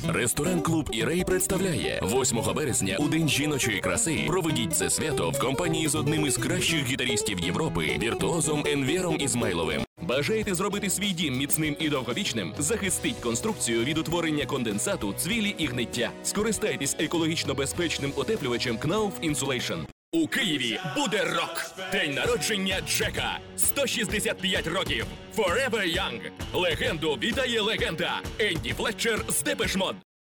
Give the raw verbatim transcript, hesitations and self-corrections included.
Ресторан-клуб «Ірей» представляє восьмого березня у День жіночої краси. Проведіть це свято в компанії з одним із кращих гітарістів Європи – віртуозом Енвером Ізмайловим. Бажаєте зробити свій дім міцним і довговічним? Захистіть конструкцію від утворення конденсату, цвілі і гниття. Скористайтесь екологічно безпечним утеплювачем Knauf Insulation. У Києві буде рок! День народження Джека! сто шістдесят п'ять років! Forever Young! Легенду вітає легенда! Енді Флетчер з Депеш Мод!